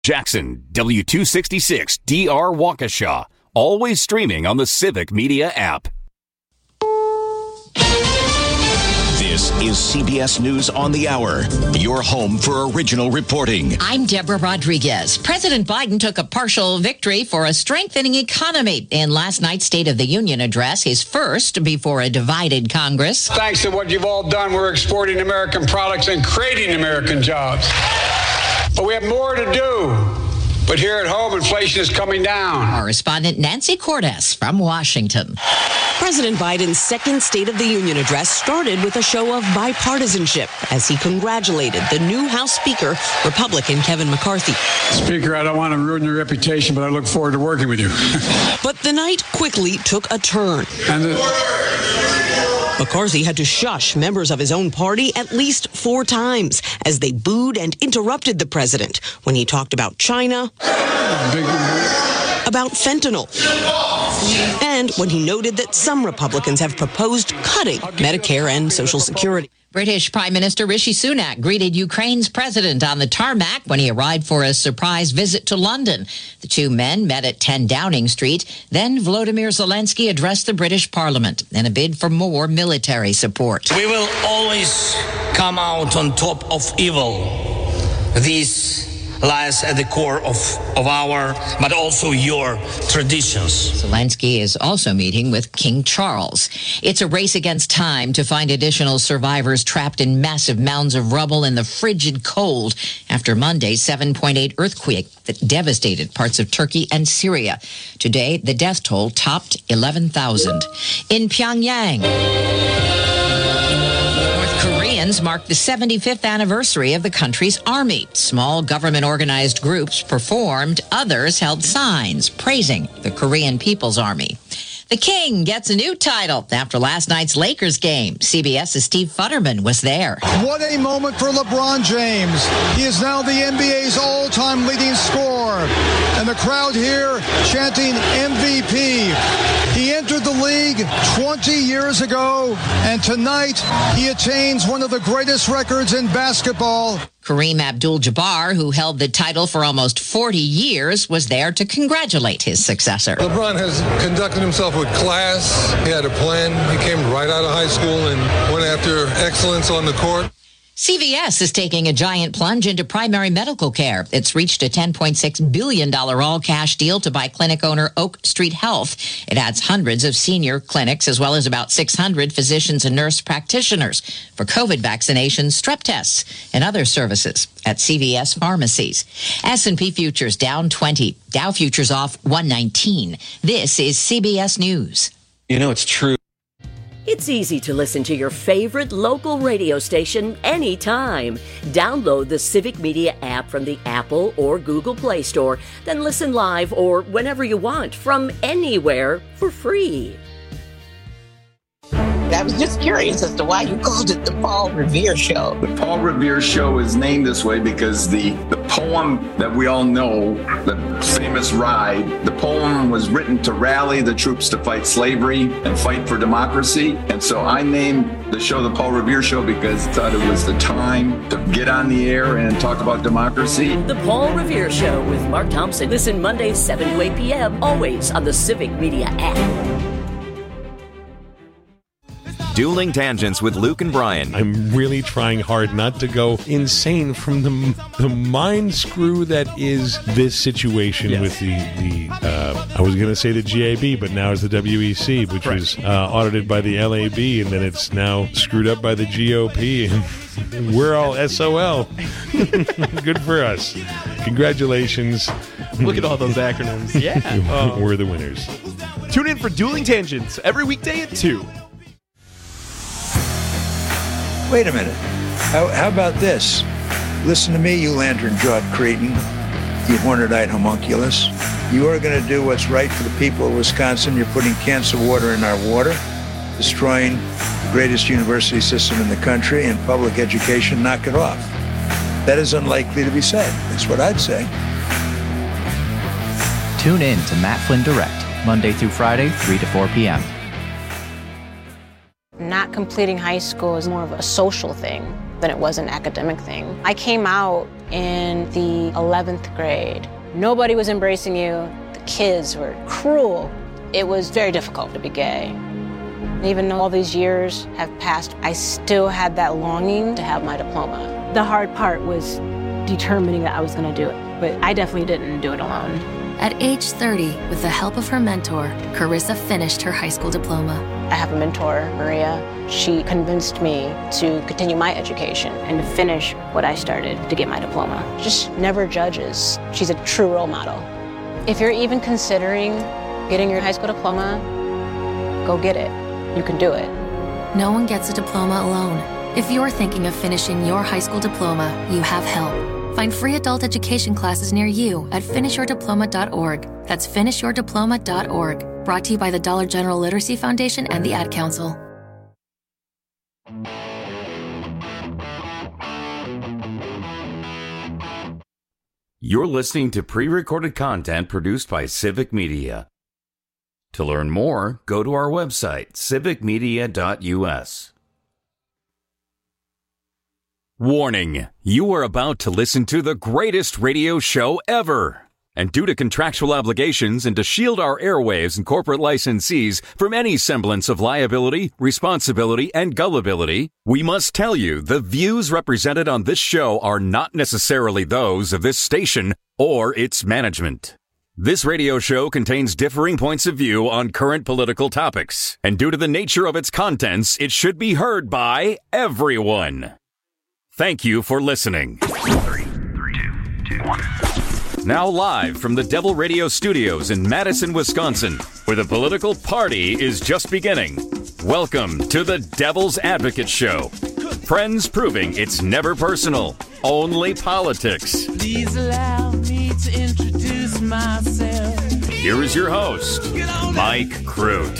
Jackson, W266 DR Waukesha. Always streaming on the Civic Media app. This is CBS News on the Hour, your home for original reporting. I'm Deborah Rodriguez. President Biden took a partial victory for a strengthening economy in last night's State of the Union address, his first before a divided Congress. Thanks to what you've all done, we're exporting American products and creating American jobs. But we have more to do. But here at home, inflation is coming down. Correspondent Nancy Cordes from Washington. President Biden's second State of the Union address started with a show of bipartisanship as he congratulated the new House Speaker, Republican Kevin McCarthy. Speaker, I don't want to ruin your reputation, but I look forward to working with you. But the night quickly took a turn. McCarthy had to shush members of his own party at least 4 times as they booed and interrupted the president when he talked about China, about fentanyl, and when he noted that some Republicans have proposed cutting Medicare and Social Security. British Prime Minister Rishi Sunak greeted Ukraine's president on the tarmac when he arrived for a surprise visit to London. The two men met at 10 Downing Street. Then Volodymyr Zelensky addressed the British Parliament in a bid for more military support. We will always come out on top of evil. This lies at the core of our, but also your traditions. Zelensky is also meeting with King Charles. It's a race against time to find additional survivors trapped in massive mounds of rubble in the frigid cold after Monday's 7.8 earthquake that devastated parts of Turkey and Syria. Today, the death toll topped 11,000. In Pyongyang, Koreans marked the 75th anniversary of the country's army. Small government-organized groups performed. Others held signs praising the Korean People's Army. The King gets a new title after last night's Lakers game. CBS's Steve Futterman was there. What a moment for LeBron James. He is now the NBA's all-time leading scorer. And the crowd here chanting MVP. He entered the league 20 years ago, and tonight he attains one of the greatest records in basketball. Kareem Abdul-Jabbar, who held the title for almost 40 years, was there to congratulate his successor. LeBron has conducted himself with class. He had a plan. He came right out of high school and went after excellence on the court. CVS is taking a giant plunge into primary medical care. It's reached a $10.6 billion all-cash deal to buy clinic owner Oak Street Health. It adds hundreds of senior clinics as well as about 600 physicians and nurse practitioners for COVID vaccinations, strep tests, and other services at CVS pharmacies. S&P futures down 20. Dow futures off 119. This is CBS News. You know, it's true. It's easy to listen to your favorite local radio station anytime. Download the Civic Media app from the Apple or Google Play Store, then listen live or whenever you want from anywhere for free. I was just curious as to why you called it the Paul Revere Show. The Paul Revere Show is named this way because the poem that we all know, the famous ride, the poem was written to rally the troops to fight slavery and fight for democracy. And so I named the show the Paul Revere Show because I thought it was the time to get on the air and talk about democracy. The Paul Revere Show with Mark Thompson. Listen Mondays 7 to 8 p.m. always on the Civic Media app. Dueling Tangents with Luke and Brian. I'm really trying hard not to go insane from the mind screw that is this situation with the I was going to say the GAB, but now it's the WEC, which was audited by the LAB, and then it's now screwed up by the GOP, and we're all SOL. Good for us. Congratulations. Look at all those acronyms. Yeah. We're the winners. Tune in for Dueling Tangents every weekday at 2. Wait a minute. How about this? Listen to me, you lantern-jawed cretin, you hornet-eyed homunculus. You are going to do what's right for the people of Wisconsin. You're putting cancer water in our water, destroying the greatest university system in the country, and public education. Knock it off. That is unlikely to be said. That's what I'd say. Tune in to Matt Flynn Direct, Monday through Friday, 3 to 4 p.m. Not completing high school is more of a social thing than it was an academic thing. I came out in the 11th grade. Nobody was embracing you. The kids were cruel. It was very difficult to be gay. Even though all these years have passed, I still had that longing to have my diploma. The hard part was determining that I was going to do it, but I definitely didn't do it alone. At age 30, with the help of her mentor, Carissa finished her high school diploma. I have a mentor, Maria. She convinced me to continue my education and to finish what I started to get my diploma. Just never judges. She's a true role model. If you're even considering getting your high school diploma, go get it. You can do it. No one gets a diploma alone. If you're thinking of finishing your high school diploma, you have help. Find free adult education classes near you at finishyourdiploma.org. That's finishyourdiploma.org. Brought to you by the Dollar General Literacy Foundation and the Ad Council. You're listening to pre-recorded content produced by Civic Media. To learn more, go to our website, civicmedia.us. Warning, you are about to listen to the greatest radio show ever. And due to contractual obligations and to shield our airwaves and corporate licensees from any semblance of liability, responsibility, and gullibility, we must tell you the views represented on this show are not necessarily those of this station or its management. This radio show contains differing points of view on current political topics, and due to the nature of its contents, it should be heard by everyone. Thank you for listening. 3, 2, 1. Now live from the Devil Radio Studios in Madison, Wisconsin, where the political party is just beginning. Welcome to the Devil's Advocate Show. Friends proving it's never personal, only politics. Please allow me to introduce myself. Here is your host, Mike Crute.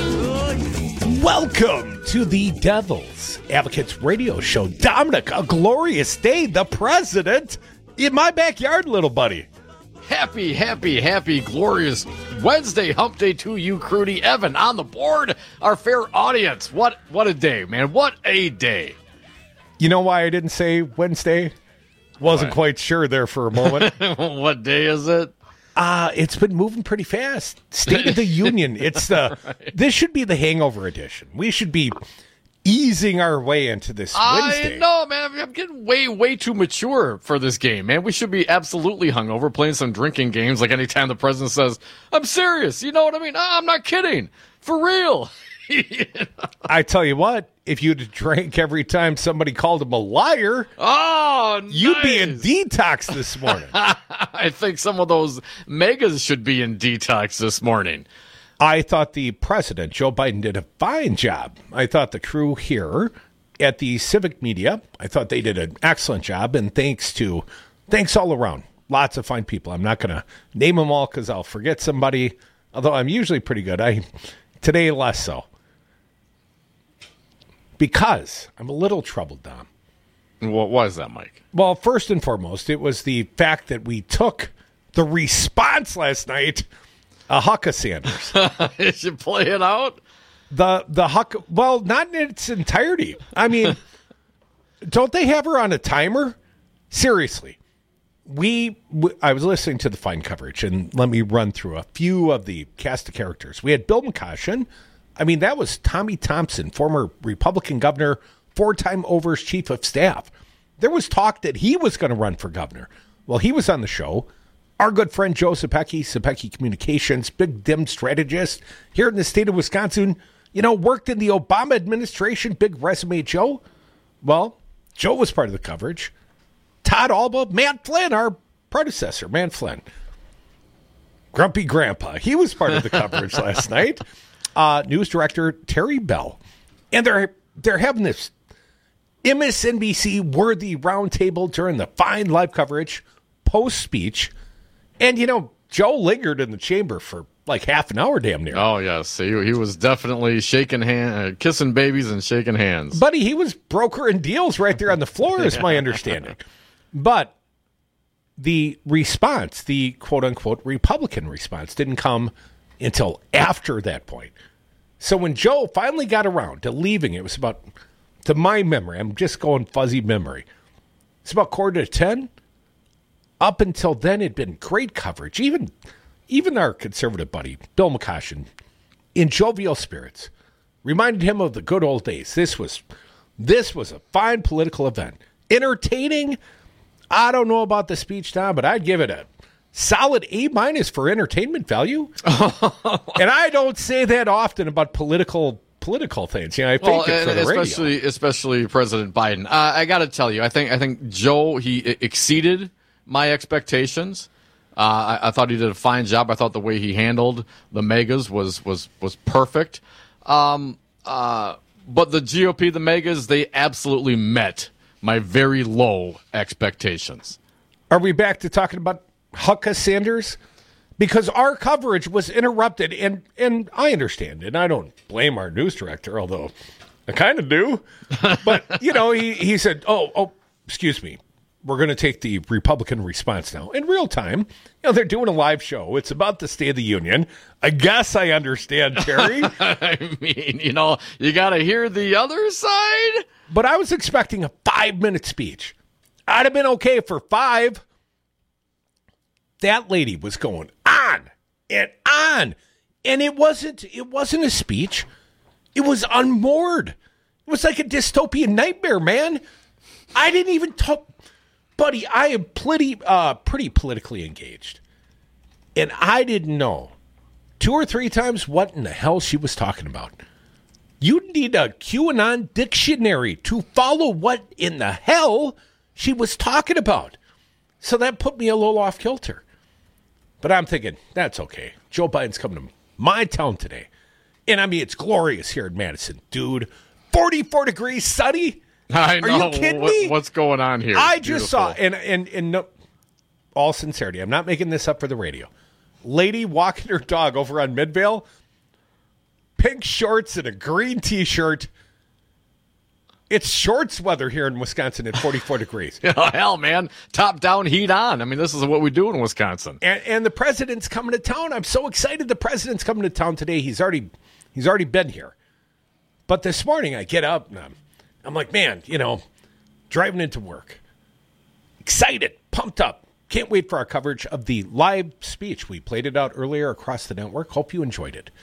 Welcome to the Devil's Advocates Radio Show. Dominic, a glorious day. The president in my backyard, little buddy. Happy, glorious Wednesday hump day to you, Crudy. Evan on the board, our fair audience. What a day, man. What a day. You know why I didn't say Wednesday? Wasn't quite sure there for a moment. What day is it? It's been moving pretty fast. State of the Union. It's the right. This should be the hangover edition. We should be easing our way into this Wednesday. I know, man. I'm getting way too mature for this game, man. We should be absolutely hungover, playing some drinking games like anytime the president says, I'm serious. You know what I mean? I'm not kidding. For real. You know? I tell you what, if you'd drank every time somebody called him a liar, you'd be in detox this morning. I think some of those megas should be in detox this morning. I thought the president, Joe Biden, did a fine job. I thought the crew here at the Civic Media, I thought they did an excellent job, and thanks all around. Lots of fine people. I'm not going to name them all because I'll forget somebody, although I'm usually pretty good. Today, less so. Because I'm a little troubled, Dom. What was that, Mike? Well, first and foremost, it was the fact that we took the response last night, Hucka Sanders. Did you play it out? The Hucka, well, not in its entirety. I mean, don't they have her on a timer? Seriously. I was listening to the fine coverage, and let me run through a few of the cast of characters. We had Bill McCoshen. I mean, that was Tommy Thompson, former Republican governor, 4-time Overs chief of staff. There was talk that he was going to run for governor. Well, he was on the show. Our good friend Joe Sepecki Communications, big dim strategist here in the state of Wisconsin, worked in the Obama administration, big resume Joe. Well, Joe was part of the coverage. Todd Alba, Matt Flynn, our predecessor, Matt Flynn. Grumpy Grandpa, he was part of the coverage last night. News director Terry Bell. And they're having this MSNBC-worthy roundtable during the fine live coverage, post-speech. And, Joe lingered in the chamber for like half an hour damn near. Oh, yes. He was definitely kissing babies and shaking hands. Buddy, he was brokering deals right there on the floor, is my understanding. But the response, the quote-unquote Republican response, didn't come until after that point. So when Joe finally got around to leaving, it was about, to my memory, I'm just going fuzzy memory, it's about 9:45. up until then had been great coverage. Even our conservative buddy, Bill McCoshen, in jovial spirits, reminded him of the good old days. This was a fine political event. Entertaining, I don't know about the speech now, but I'd give it a solid A- for entertainment value. And I don't say that often about political things. I think it for the radio. Especially President Biden. I got to tell you, I think Joe, he exceeded my expectations. I thought he did a fine job. I thought the way he handled the megas was perfect. But the GOP, the megas, they absolutely met my very low expectations. Are we back to talking about Hucka Sanders? Because our coverage was interrupted, and I understand, and I don't blame our news director, although I kind of do. But, he said, oh, excuse me, we're going to take the Republican response now. In real time, they're doing a live show. It's about the State of the Union. I guess I understand, Terry. I mean, you got to hear the other side. But I was expecting a 5-minute speech. I'd have been okay for 5. That lady was going on and on. And it wasn't a speech. It was unmoored. It was like a dystopian nightmare, man. I didn't even talk. Buddy, I am pretty politically engaged. And I didn't know 2 or 3 times what in the hell she was talking about. You need a QAnon dictionary to follow what in the hell she was talking about. So that put me a little off kilter. But I'm thinking, that's okay. Joe Biden's coming to my town today. And I mean, it's glorious here in Madison. Dude, 44 degrees, sunny. I know. Are you kidding me? What's going on here? I just saw, and no, all sincerity, I'm not making this up for the radio. Lady walking her dog over on Midvale, pink shorts and a green T-shirt. It's shorts weather here in Wisconsin at 44 degrees. Hell, man. Top down, heat on. I mean, this is what we do in Wisconsin. And the president's coming to town. I'm so excited the president's coming to town today. He's already been here. But this morning I get up and I'm like, man, driving into work. Excited, pumped up. Can't wait for our coverage of the live speech. We played it out earlier across the network. Hope you enjoyed it.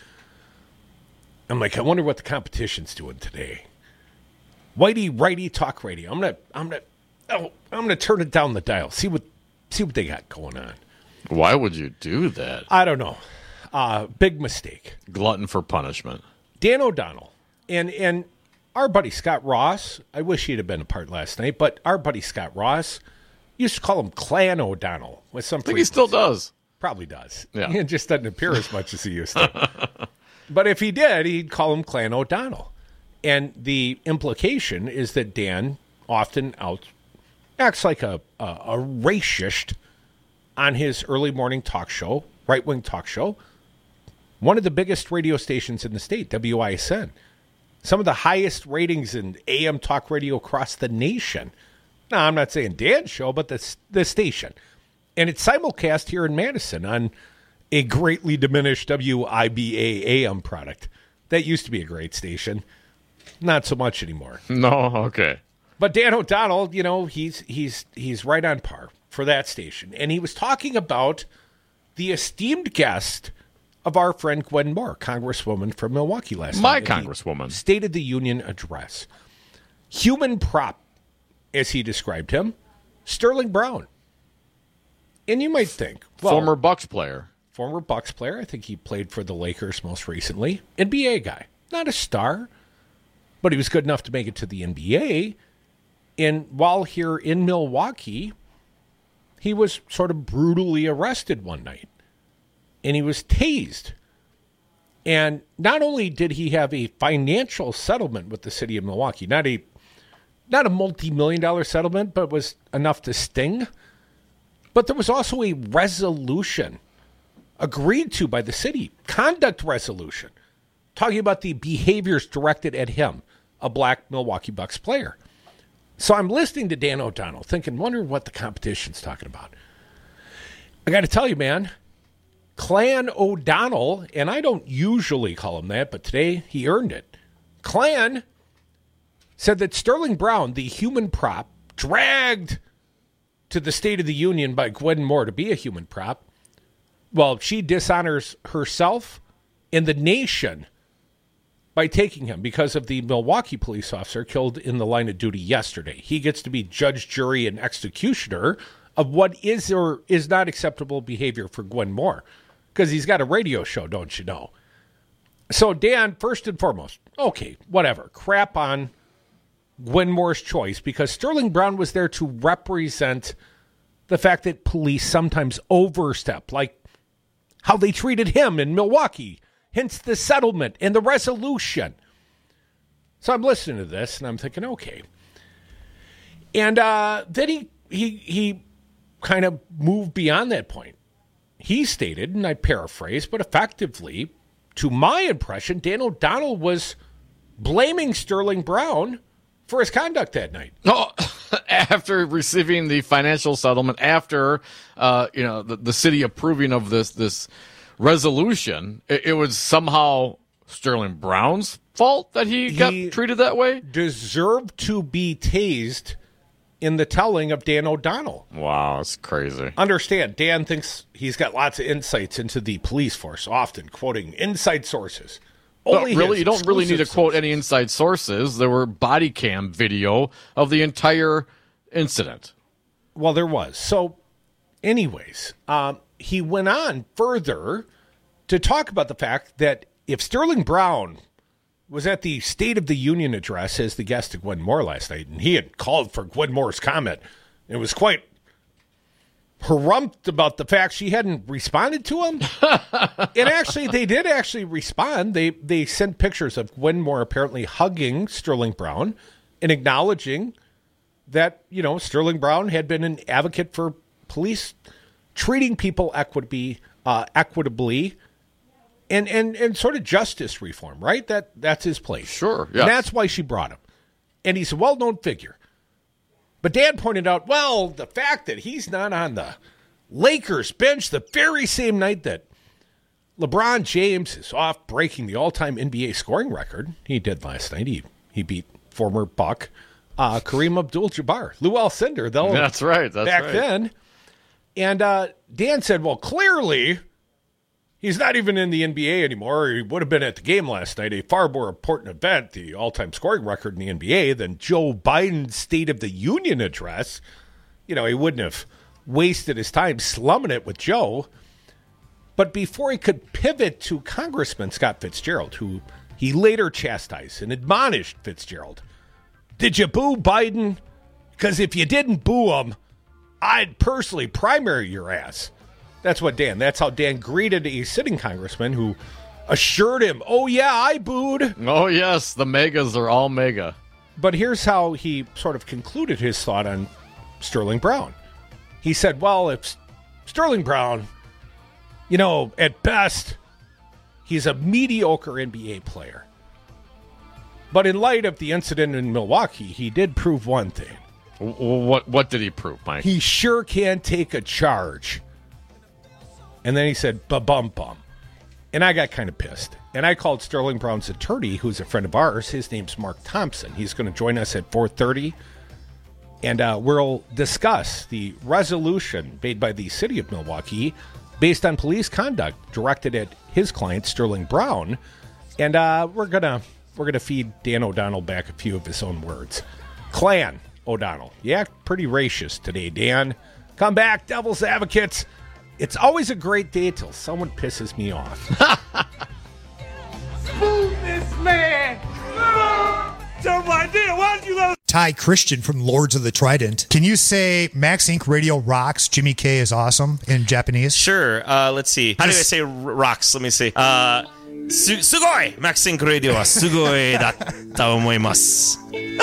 I'm like, I wonder what the competition's doing today. Whitey Righty Talk Radio. I'm gonna turn it down the dial. See what they got going on. Why would you do that? I don't know. Big mistake. Glutton for punishment. Dan O'Donnell and our buddy Scott Ross. I wish he'd have been a part last night, but our buddy Scott Ross used to call him Clan O'Donnell with some. I think he still does. Probably does. Yeah. He just doesn't appear as much as he used to. But if he did, he'd call him Clan O'Donnell. And the implication is that Dan often acts like a racist on his early morning talk show, right-wing talk show. One of the biggest radio stations in the state, WISN. Some of the highest ratings in AM talk radio across the nation. Now, I'm not saying Dan's show, but the station. And it's simulcast here in Madison on a greatly diminished WIBA AM product. That used to be a great station. Not so much anymore. No, okay. But Dan O'Donnell, he's right on par for that station. And he was talking about the esteemed guest of our friend Gwen Moore, Congresswoman from Milwaukee last night. My Congresswoman. State of the Union address. Human prop, as he described him, Sterling Brown. And you might think, well, former Bucks player. I think he played for the Lakers most recently. NBA guy. Not a star, but he was good enough to make it to the NBA. And while here in Milwaukee, he was sort of brutally arrested one night. And he was tased. And not only did he have a financial settlement with the city of Milwaukee, not a multi-million-dollar settlement, but was enough to sting, but there was also a resolution agreed to by the city, conduct resolution, talking about the behaviors directed at him, a black Milwaukee Bucks player. So I'm listening to Dan O'Donnell, thinking, wonder what the competition's talking about. I got to tell you, man, Clan O'Donnell, and I don't usually call him that, but today he earned it. Clan said that Sterling Brown, the human prop, dragged to the State of the Union by Gwen Moore to be a human prop, well, she dishonors herself and the nation by taking him because of the Milwaukee police officer killed in the line of duty yesterday. He gets to be judge, jury, and executioner of what is or is not acceptable behavior for Gwen Moore, because he's got a radio show, don't you know? So, Dan, first and foremost, okay, whatever. Crap on Gwen Moore's choice, because Sterling Brown was there to represent the fact that police sometimes overstep, like how they treated him in Milwaukee, hence the settlement and the resolution. So I'm listening to this, and I'm thinking, okay. And then he kind of moved beyond that point. He stated, and I paraphrase, but effectively, to my impression, Dan O'Donnell was blaming Sterling Brown for his conduct that night. Oh, after receiving the financial settlement, after the city approving of this resolution, it was somehow Sterling Brown's fault that he got treated that way? Deserved to be tased in the telling of Dan O'Donnell. Wow, that's crazy. Understand, Dan thinks he's got lots of insights into the police force, often quoting inside sources. Only really, you don't really need to quote any inside sources. There were body cam video of the entire incident. Well, there was. So, anyways, he went on further to talk about the fact that if Sterling Brown was at the State of the Union address as the guest of Gwen Moore last night, and he had called for Gwen Moore's comment, and was quite harumphed about the fact she hadn't responded to him. And actually, they did actually respond. They sent pictures of Gwen Moore apparently hugging Sterling Brown and acknowledging that, Sterling Brown had been an advocate for police treating people equitably and sort of justice reform, right? That's his place. Sure, yes. And that's why she brought him. And he's a well-known figure. But Dan pointed out, well, the fact that he's not on the Lakers bench the very same night that LeBron James is off breaking the all-time NBA scoring record. He did last night. He beat former Buck Kareem Abdul-Jabbar, Lou Alcindor. That's right. Back then. And Dan said, well, clearly he's not even in the NBA anymore. He would have been at the game last night, a far more important event, the all-time scoring record in the NBA, than Joe Biden's State of the Union address. He wouldn't have wasted his time slumming it with Joe. But before he could pivot to Congressman Scott Fitzgerald, who he later chastised and admonished Fitzgerald, did you boo Biden? Because if you didn't boo him, I'd personally primary your ass. That's how Dan greeted a sitting congressman who assured him, oh, yeah, I booed. Oh, yes, the megas are all mega. But here's how he sort of concluded his thought on Sterling Brown. He said, well, if Sterling Brown, at best, he's a mediocre NBA player. But in light of the incident in Milwaukee, he did prove one thing. What did he prove, Mike? He sure can take a charge. And then he said, ba-bum-bum. And I got kind of pissed. And I called Sterling Brown's attorney, who's a friend of ours. His name's Mark Thompson. He's going to join us at 4:30. And we'll discuss the resolution made by the city of Milwaukee based on police conduct directed at his client, Sterling Brown. And we're gonna feed Dan O'Donnell back a few of his own words. Clan O'Donnell. You act pretty racist today, Dan. Come back, Devil's Advocates. It's always a great day till someone pisses me off. Move this man! Dumb idea. Why did you let Ty Christian from Lords of the Trident. Can you say Max Inc. Radio rocks, Jimmy K is awesome in Japanese? Sure. Let's see. How do I say rocks? Let me see. Sugoi! Max Inc. Radio wa sugoi datta omoimasu.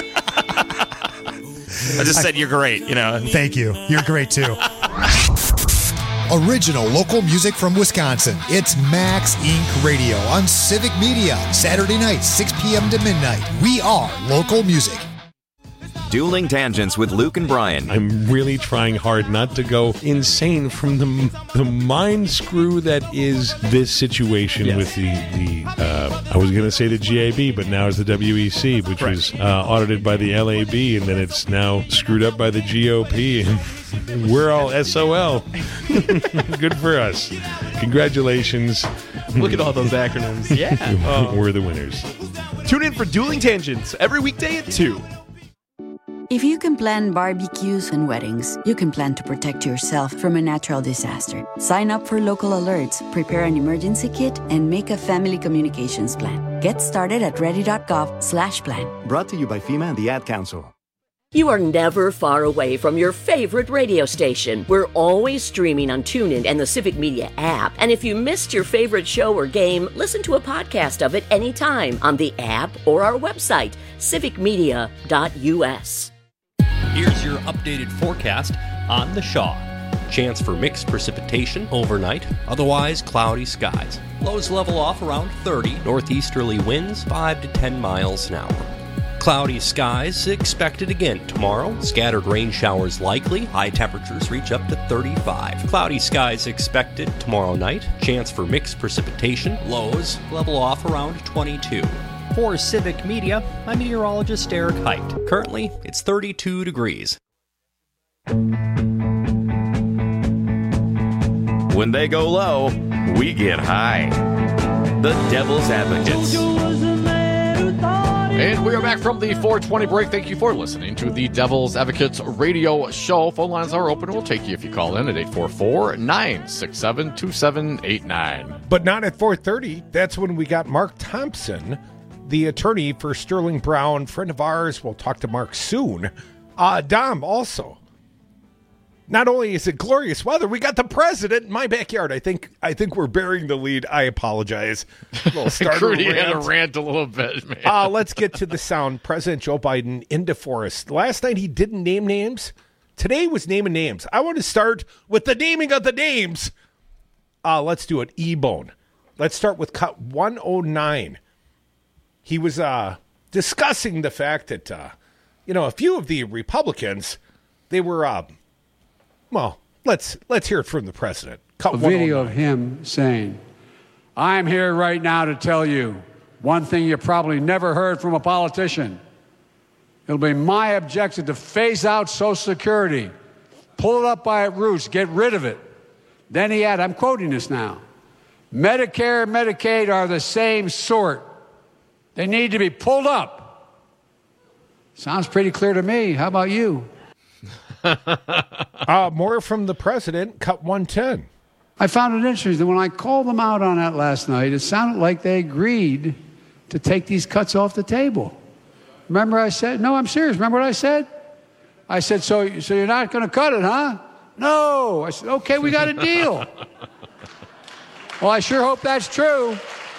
I just said you're great, Thank you. You're great, too. Original local music from Wisconsin. It's Max Inc. Radio on Civic Media. Saturday night, 6 p.m. to midnight. We are local music. Dueling Tangents with Luke and Brian. I'm really trying hard not to go insane from the mind screw that is this situation with the I was going to say the GAB, but now it's the WEC, which was audited by the LAB, and then it's now screwed up by the GOP, and we're all SOL. Good for us. Congratulations. Look at all those acronyms. Yeah. We're the winners. Tune in for Dueling Tangents every weekday at 2. If you can plan barbecues and weddings, you can plan to protect yourself from a natural disaster. Sign up for local alerts, prepare an emergency kit, and make a family communications plan. Get started at ready.gov/plan. Brought to you by FEMA and the Ad Council. You are never far away from your favorite radio station. We're always streaming on TuneIn and the Civic Media app. And if you missed your favorite show or game, listen to a podcast of it anytime on the app or our website, civicmedia.us. Here's your updated forecast on the Shaw. Chance for mixed precipitation overnight, otherwise cloudy skies. Lows level off around 30, northeasterly winds 5 to 10 miles an hour. Cloudy skies expected again tomorrow. Scattered rain showers likely. High temperatures reach up to 35. Cloudy skies expected tomorrow night. Chance for mixed precipitation. Lows level off around 22. For Civic Media, I'm meteorologist Eric Height. Currently, it's 32 degrees. When they go low, we get high. The Devil's Advocates. And we are back from the 420 break. Thank you for listening to the Devil's Advocates radio show. Phone lines are open. We'll take you if you call in at 844-967-2789. But not at 4:30. That's when we got Mark Thompson, the attorney for Sterling Brown, friend of ours. We'll talk to Mark soon. Dom, also. Not only is it glorious weather, we got the president in my backyard. I think we're bearing the lead. I apologize. A little starter Rudy had to rant a little bit, man. Let's get to the sound. President Joe Biden in DeForest. Last night he didn't name names. Today was naming names. I want to start with the naming of the names. Let's do it. E-Bone. Let's start with cut 109. He was discussing the fact that, a few of the Republicans, they were... Well, let's hear it from the president. A video of him saying, I'm here right now to tell you one thing you probably never heard from a politician. It'll be my objective to phase out Social Security, pull it up by its roots, get rid of it. Then he had, I'm quoting this now, Medicare and Medicaid are the same sort. They need to be pulled up. Sounds pretty clear to me. How about you? More from the president, cut 110. I found it interesting that when I called them out on that last night, it sounded like they agreed to take these cuts off the table. Remember I said, no, I'm serious. Remember what I said? I said, so you're not going to cut it, huh? No. I said, okay, we got a deal. Well, I sure hope that's true.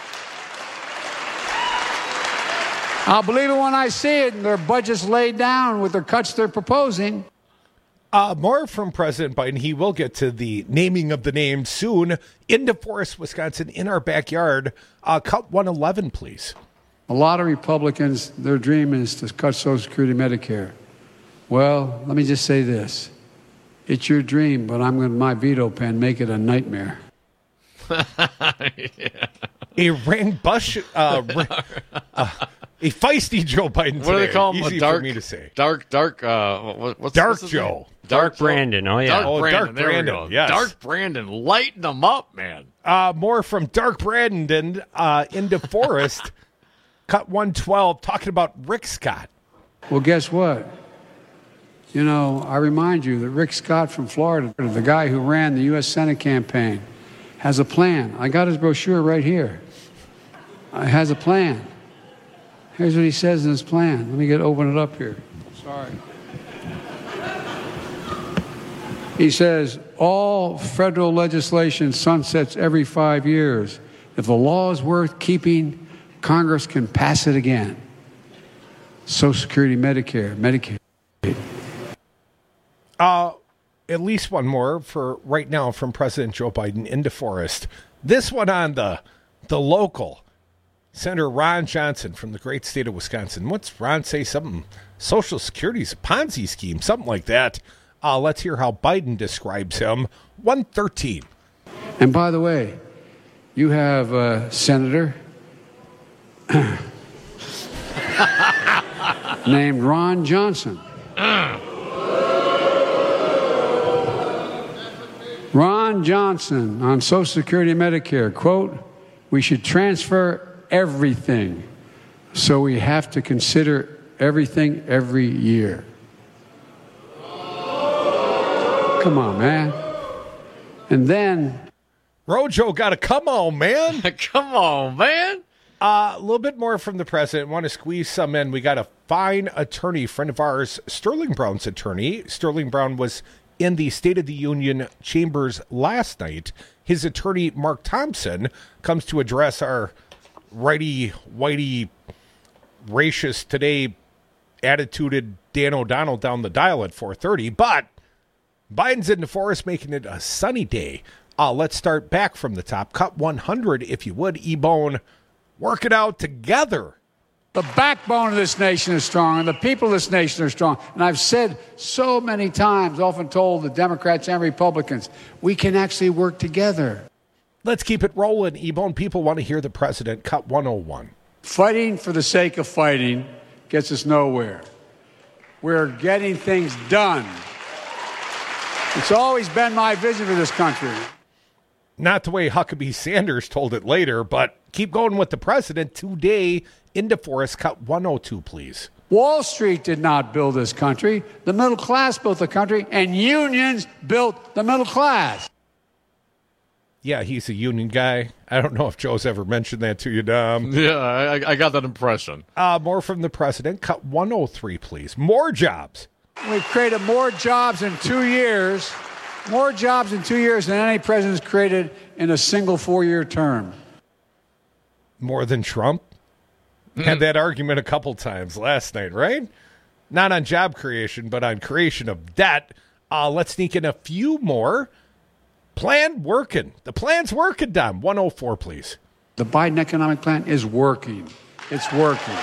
I'll believe it when I see it and their budget's laid down with the cuts they're proposing. More from President Biden. He will get to the naming of the names soon. In DeForest, Wisconsin, in our backyard. Cut 111, please. A lot of Republicans, their dream is to cut Social Security, Medicare. Well, let me just say this. It's your dream, but I'm going to, my veto pen, make it a nightmare. A rambunctious, a feisty Joe Biden today. What do they call him? Easy Dark, for me to say. Dark Joe. Dark Brandon. Oh, yeah. Dark Brandon. Yes. Dark Brandon. Lighten them up, man. More from Dark Brandon in DeForest. Cut 112, talking about Rick Scott. Well, guess what? I remind you that Rick Scott from Florida, the guy who ran the U.S. Senate campaign, has a plan. I got his brochure right here. Has a plan. Here's what he says in his plan. Let me open it up here. Sorry. He says, all federal legislation sunsets every 5 years. If the law is worth keeping, Congress can pass it again. Social Security, Medicare, Medicaid. At least one more for right now from President Joe Biden in DeForest. This one on the local. Senator Ron Johnson from the great state of Wisconsin. What's Ron say? Something, Social Security's a Ponzi scheme, something like that. Let's hear how Biden describes him. 113. And by the way, you have a senator named Ron Johnson. Ron Johnson on Social Security and Medicare, quote, we should transfer everything, so we have to consider everything every year. Come on, man. And then Rojo got a come on, man. Come on, man. A little bit more from the president. Want to squeeze some in. We got a fine attorney, friend of ours, Sterling Brown's attorney. Sterling Brown was in the State of the Union chambers last night. His attorney, Mark Thompson, comes to address our righty, whitey, racist, today attituded Dan O'Donnell down the dial at 4:30. But Biden's in the forest, making it a sunny day. Let's start back from the top. Cut 100, if you would. E-Bone, work it out together. The backbone of this nation is strong, and the people of this nation are strong. And I've said so many times, often told the Democrats and Republicans, we can actually work together. Let's keep it rolling. E-Bone, people want to hear the president. Cut 101. Fighting for the sake of fighting gets us nowhere. We're getting things done. It's always been my vision for this country. Not the way Huckabee Sanders told it later, but keep going with the president. Today in DeForest, cut 102, please. Wall Street did not build this country. The middle class built the country, and unions built the middle class. Yeah, he's a union guy. I don't know if Joe's ever mentioned that to you, Dom. Yeah, I got that impression. More from the president. Cut 103, please. More jobs. We've created more jobs in 2 years, more jobs in 2 years than any president's created in a single 4-year term. More than Trump? Had that argument a couple times last night, right? Not on job creation, but on creation of debt. Let's sneak in a few more. Plan working. The plan's working, Dom. 104, please. The Biden economic plan is working. It's working.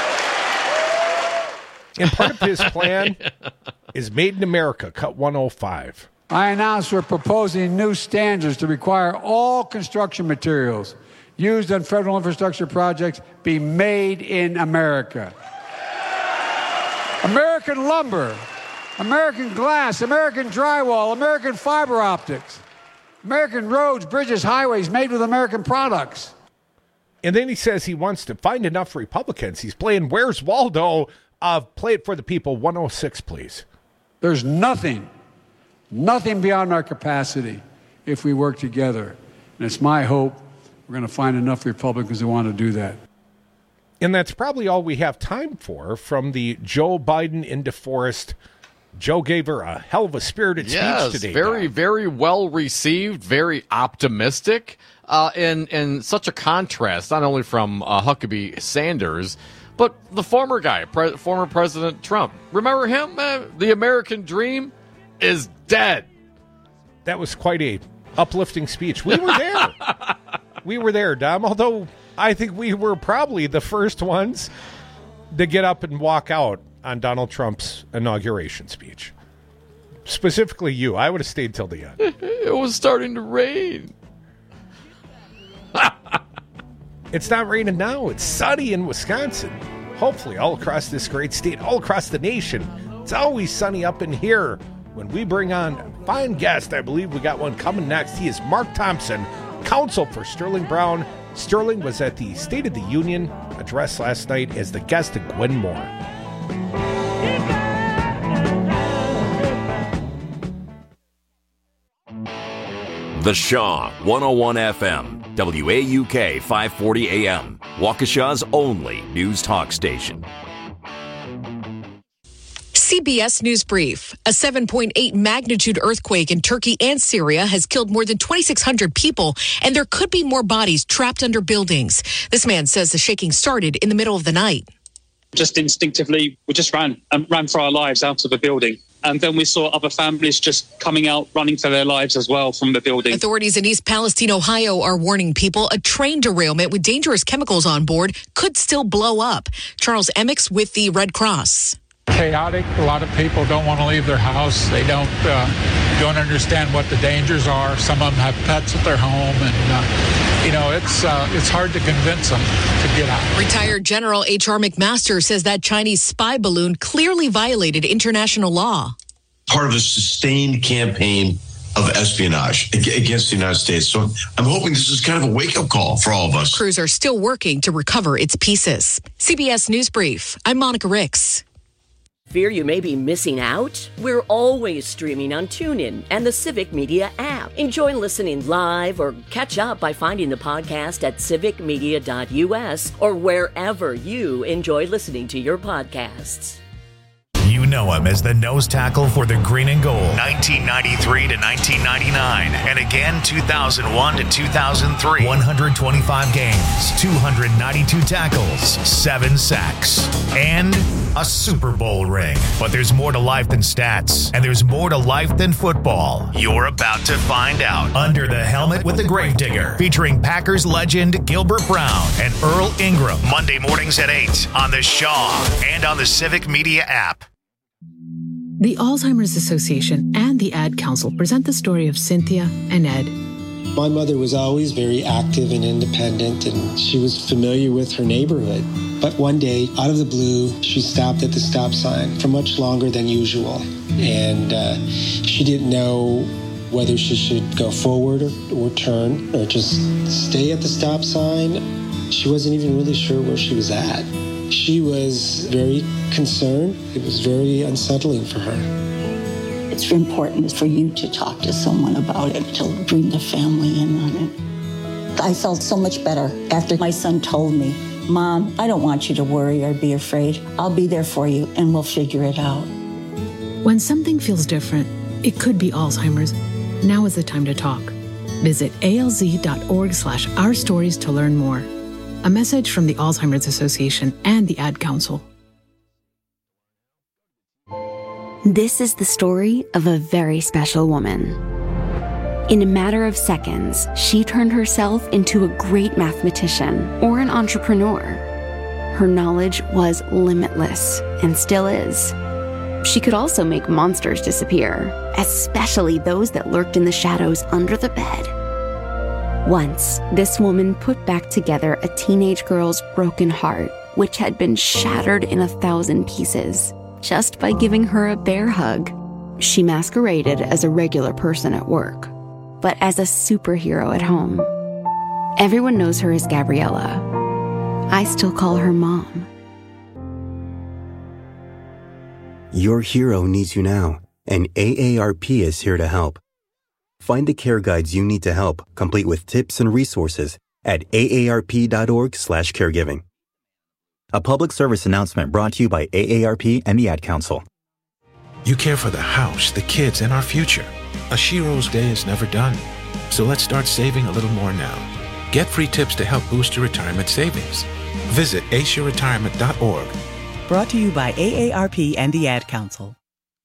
And part of his plan is Made in America, cut 105. I announced we're proposing new standards to require all construction materials used on federal infrastructure projects be made in America. American lumber, American glass, American drywall, American fiber optics, American roads, bridges, highways made with American products. And then he says he wants to find enough Republicans. He's playing Where's Waldo? Play it for the people. 106, please. There's nothing beyond our capacity if we work together. And it's my hope we're going to find enough Republicans who want to do that. And that's probably all we have time for from the Joe Biden in DeForest. Joe gave her a hell of a spirited speech today. Very, very well received, very optimistic, and such a contrast, not only from Huckabee Sanders, but the former guy, former President Trump. Remember him? The American dream is dead. That was quite a uplifting speech. We were there. We were there, Dom, although I think we were probably the first ones to get up and walk out on Donald Trump's inauguration speech. Specifically you. I would have stayed till the end. It was starting to rain. It's not raining now. It's sunny in Wisconsin. Hopefully all across this great state, all across the nation. It's always sunny up in here when we bring on a fine guest. I believe we got one coming next. He is Mark Thompson, counsel for Sterling Brown. Sterling was at the State of the Union address last night as the guest of Gwen Moore. The Shaw, 101 FM, WAUK 540 AM, Waukesha's only news talk station. CBS News Brief. A 7.8 magnitude earthquake in Turkey and Syria has killed more than 2,600 people, and there could be more bodies trapped under buildings. This man says the shaking started in the middle of the night. Just instinctively, we just ran for our lives out of the building. And then we saw other families just coming out, running for their lives as well from the building. Authorities in East Palestine, Ohio are warning people a train derailment with dangerous chemicals on board could still blow up. Charles Emmix with the Red Cross. Chaotic. A lot of people don't want to leave their house. They don't understand what the dangers are. Some of them have pets at their home, and it's hard to convince them to get out. Retired General H.R. McMaster says that Chinese spy balloon clearly violated international law. Part of a sustained campaign of espionage against the United States. So I'm hoping this is kind of a wake-up call for all of us. Crews are still working to recover its pieces. CBS News Brief. I'm Monica Ricks. Fear you may be missing out? We're always streaming on TuneIn and the Civic Media app. Enjoy listening live or catch up by finding the podcast at civicmedia.us or wherever you enjoy listening to your podcasts. You know him as the nose tackle for the Green and Gold, 1993 to 1999, and again 2001 to 2003. 125 games, 292 tackles, 7 sacks, and a Super Bowl ring. But there's more to life than stats, and there's more to life than football. You're about to find out. Under the Helmet with the Gravedigger, featuring Packers legend Gilbert Brown and Earl Ingram. Monday mornings at 8 on the Shaw and on the Civic Media app. The Alzheimer's Association and the Ad Council present the story of Cynthia and Ed. My mother was always very active and independent, and she was familiar with her neighborhood. But one day, out of the blue, she stopped at the stop sign for much longer than usual. And she didn't know whether she should go forward or turn or just stay at the stop sign. She wasn't even really sure where she was at. She was very concerned. It was very unsettling for her. It's important for you to talk to someone about it, to bring the family in on it. I felt so much better after my son told me, Mom, I don't want you to worry or be afraid. I'll be there for you and we'll figure it out. When something feels different, it could be Alzheimer's. Now is the time to talk. Visit alz.org/ourstories to learn more. A message from the Alzheimer's Association and the Ad Council. This is the story of a very special woman. In a matter of seconds, she turned herself into a great mathematician or an entrepreneur. Her knowledge was limitless and still is. She could also make monsters disappear, especially those that lurked in the shadows under the bed. Once, this woman put back together a teenage girl's broken heart, which had been shattered in 1,000 pieces, just by giving her a bear hug. She masqueraded as a regular person at work, but as a superhero at home. Everyone knows her as Gabriella. I still call her Mom. Your hero needs you now, and AARP is here to help. Find the care guides you need to help, complete with tips and resources at aarp.org/caregiving. A public service announcement brought to you by AARP and the Ad Council. You care for the house, the kids, and our future. A Shiro's day is never done. So let's start saving a little more now. Get free tips to help boost your retirement savings. Visit aceyourretirement.org. Brought to you by AARP and the Ad Council.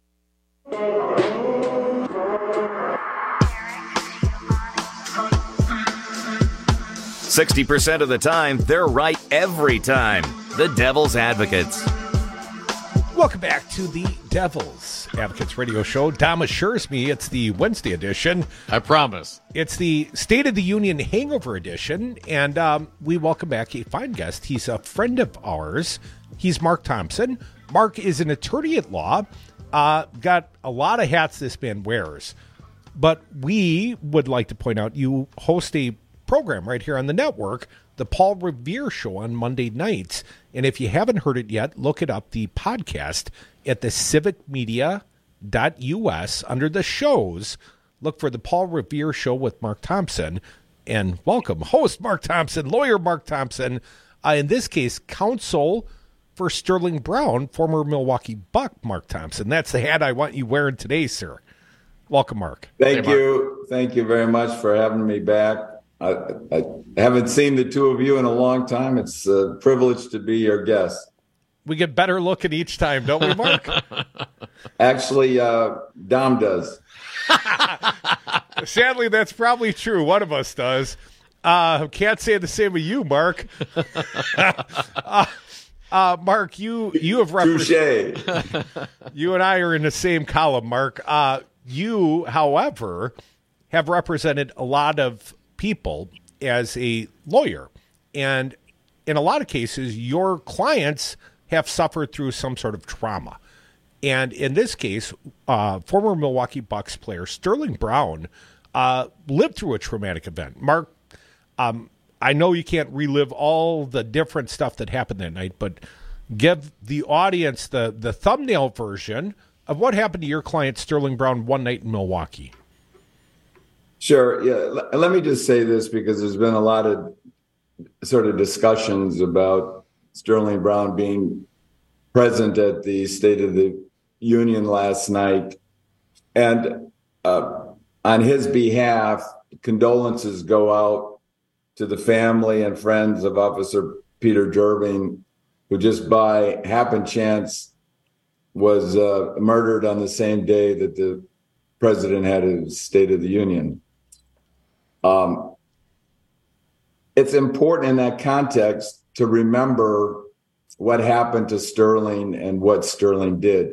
60% of the time, they're right every time. The Devil's Advocates. Welcome back to the Devil's Advocates radio show. Dom assures me it's the Wednesday edition. I promise. It's the State of the Union Hangover edition, and we welcome back a fine guest. He's a friend of ours. He's Mark Thompson. Mark is an attorney at law. Got a lot of hats this man wears. But we would like to point out you host a program right here on the network, the Paul Revere Show, on Monday nights. And if you haven't heard it yet, look it up, the podcast at the civicmedia.us under the shows. Look for the Paul Revere Show with Mark Thompson. And welcome, host Mark Thompson, lawyer Mark Thompson. In this case, counsel for Sterling Brown, former Milwaukee Buck Mark Thompson. That's the hat I want you wearing today, sir. Welcome, Mark. Thank you. Thank you very much for having me back. I haven't seen the two of you in a long time. It's a privilege to be your guest. We get better looking each time, don't we, Mark? Actually, Dom does. Sadly, that's probably true. One of us does. Can't say the same with you, Mark. Mark, you have represented. You and I are in the same column, Mark. You, however, have represented a lot of people as a lawyer, and in a lot of cases, your clients have suffered through some sort of trauma. And in this case, former Milwaukee Bucks player Sterling Brown lived through a traumatic event. Mark, I know you can't relive all the different stuff that happened that night, but give the audience the thumbnail version of what happened to your client Sterling Brown one night in Milwaukee. Sure. Yeah. Let me just say this, because there's been a lot of sort of discussions about Sterling Brown being present at the State of the Union last night. And on his behalf, condolences go out to the family and friends of Officer Peter Jerving, who just by happen chance was murdered on the same day that the president had his State of the Union. It's important in that context to remember what happened to Sterling and what Sterling did.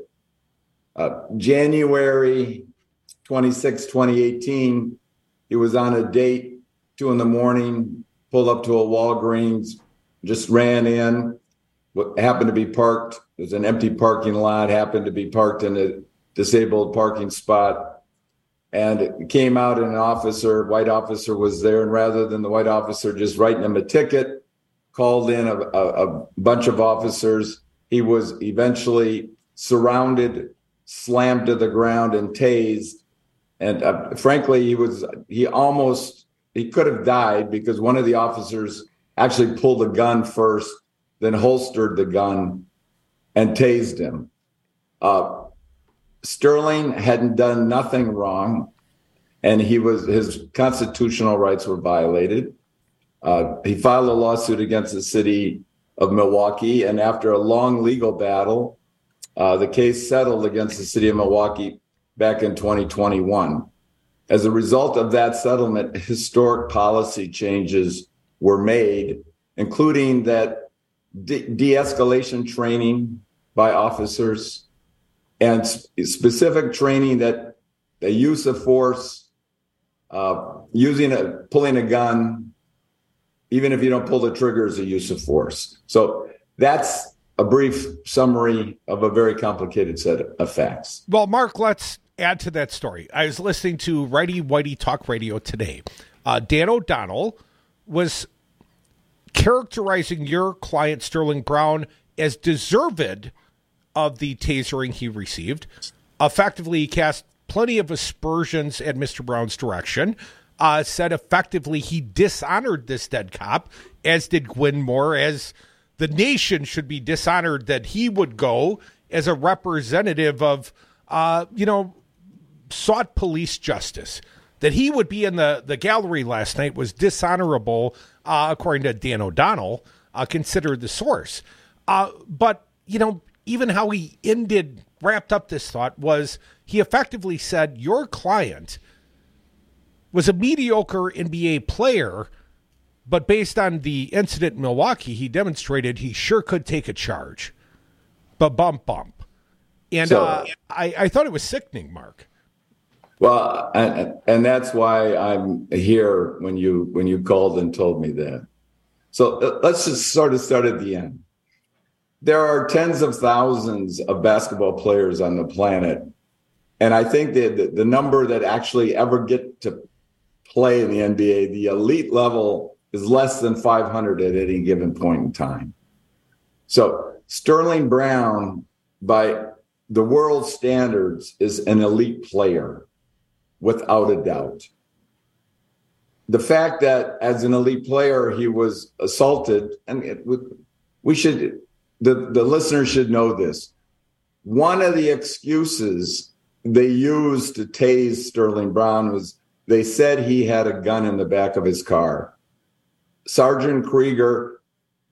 January 26, 2018, he was on a date, 2 a.m, pulled up to a Walgreens, just ran in, happened to be parked. It was an empty parking lot, happened to be parked in a disabled parking spot. And it came out, and an white officer was there. And rather than the white officer just writing him a ticket, called in a bunch of officers. He was eventually surrounded, slammed to the ground, and tased. And frankly, he could have died, because one of the officers actually pulled the gun first, then holstered the gun and tased him. Sterling hadn't done nothing wrong, and his constitutional rights were violated. He filed a lawsuit against the city of Milwaukee, and after a long legal battle, the case settled against the city of Milwaukee back in 2021. As a result of that settlement, historic policy changes were made, including that de-escalation training by officers, and specific training that the use of force, pulling a gun, even if you don't pull the trigger, is a use of force. So that's a brief summary of a very complicated set of facts. Well, Mark, let's add to that story. I was listening to Righty Whitey Talk Radio today. Dan O'Donnell was characterizing your client, Sterling Brown, as deserved of the tasering he received. Effectively, he cast plenty of aspersions at Mr. Brown's direction, said effectively he dishonored this dead cop, as did Gwynn Moore, as the nation should be dishonored that he would go as a representative of, sought police justice. That he would be in the gallery last night was dishonorable, according to Dan O'Donnell, considered the source. But, even how he wrapped up this thought was he effectively said your client was a mediocre NBA player, but based on the incident in Milwaukee, he demonstrated he sure could take a charge. But bump. And I thought it was sickening, Mark. Well, and that's why I'm here when you called and told me that. So let's just sort of start at the end. There are tens of thousands of basketball players on the planet. And I think that the number that actually ever get to play in the NBA, the elite level, is less than 500 at any given point in time. So Sterling Brown, by the world standards, is an elite player, without a doubt. The fact that as an elite player, he was assaulted, and the listeners should know this. One of the excuses they used to tase Sterling Brown was they said he had a gun in the back of his car. Sergeant Krieger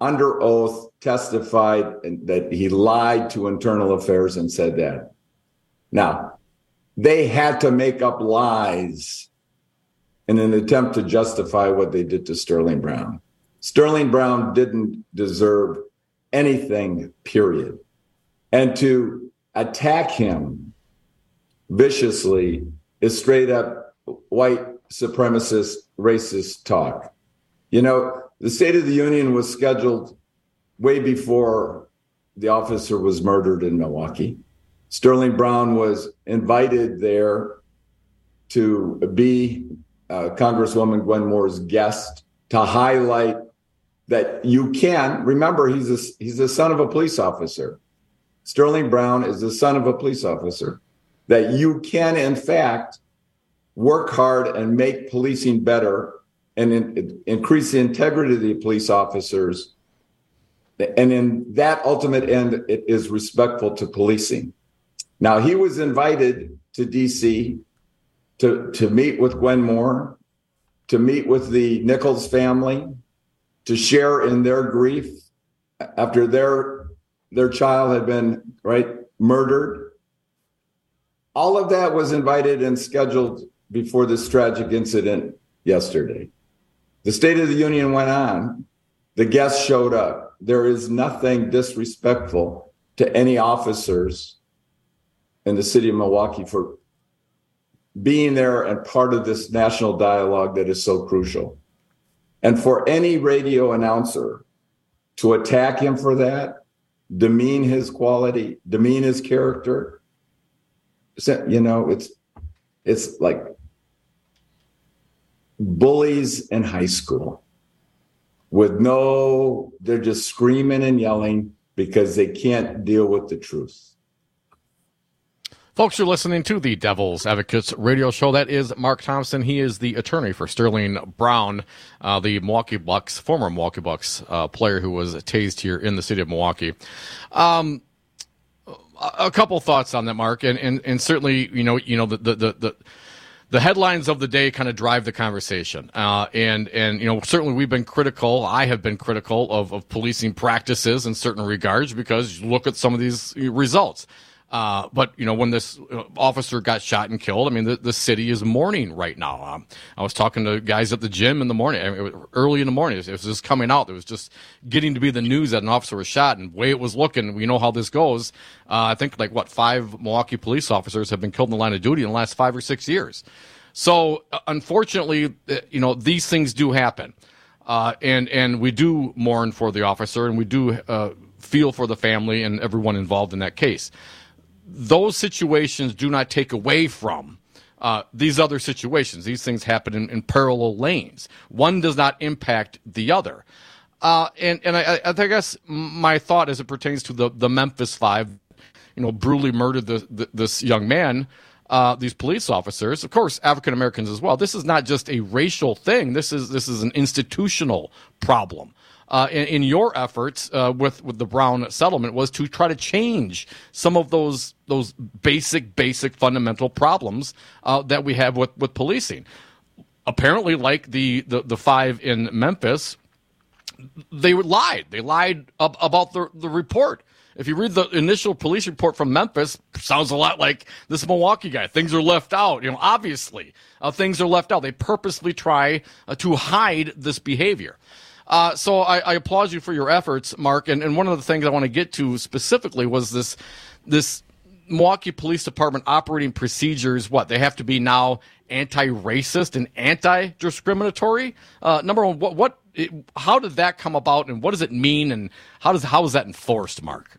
under oath testified that he lied to Internal Affairs and said that. Now, they had to make up lies in an attempt to justify what they did to Sterling Brown. Sterling Brown didn't deserve anything, period. And to attack him viciously is straight up white supremacist, racist talk. You know, the State of the Union was scheduled way before the officer was murdered in Milwaukee. Sterling Brown was invited there to be Congresswoman Gwen Moore's guest to highlight that you can remember he's the son of a police officer. Sterling Brown is the son of a police officer. That you can in fact work hard and make policing better and increase the integrity of the police officers. And in that ultimate end, it is respectful to policing. Now, he was invited to D.C. to meet with Gwen Moore, to meet with the Nichols family, to share in their grief after their child had been murdered. All of that was invited and scheduled before this tragic incident yesterday. The State of the Union went on. The guests showed up. There is nothing disrespectful to any officers in the city of Milwaukee for being there and part of this national dialogue that is so crucial. And for any radio announcer to attack him for that, demean his quality, demean his character, you know, it's like bullies in high school they're just screaming and yelling because they can't deal with the truth. Folks, you're listening to the Devil's Advocates radio show. That is Mark Thompson. He is the attorney for Sterling Brown, the Milwaukee Bucks, former Milwaukee Bucks player who was tased here in the city of Milwaukee. A couple thoughts on that, Mark, and certainly, the headlines of the day kind of drive the conversation. And certainly we've been critical. I have been critical of policing practices in certain regards because you look at some of these results. But when this officer got shot and killed, I mean, the city is mourning right now. I was talking to guys at the gym in the morning, early in the morning. It was just coming out. It was just getting to be the news that an officer was shot, and the way it was looking, we know how this goes. I think 5 Milwaukee police officers have been killed in the line of duty in the last 5 or 6 years. So unfortunately, these things do happen. And we do mourn for the officer, and we do feel for the family and everyone involved in that case. Those situations do not take away from these other situations. These things happen in parallel lanes. One does not impact the other. And I guess my thought as it pertains to the Memphis 5, brutally murdered this young man, these police officers, of course, African Americans as well. This is not just a racial thing. This is an institutional problem. In your efforts with the Brown settlement was to try to change some of those basic fundamental problems that we have with policing. Apparently, like the 5 in Memphis, they lied. They lied about the report. If you read the initial police report from Memphis, sounds a lot like this Milwaukee guy. Things are left out. Obviously, things are left out. They purposely try to hide this behavior. So I applaud you for your efforts, Mark. And one of the things I want to get to specifically was this Milwaukee Police Department operating procedures. What they have to be now anti-racist and anti-discriminatory. Number one, how did that come about, and what does it mean, and how is that enforced, Mark?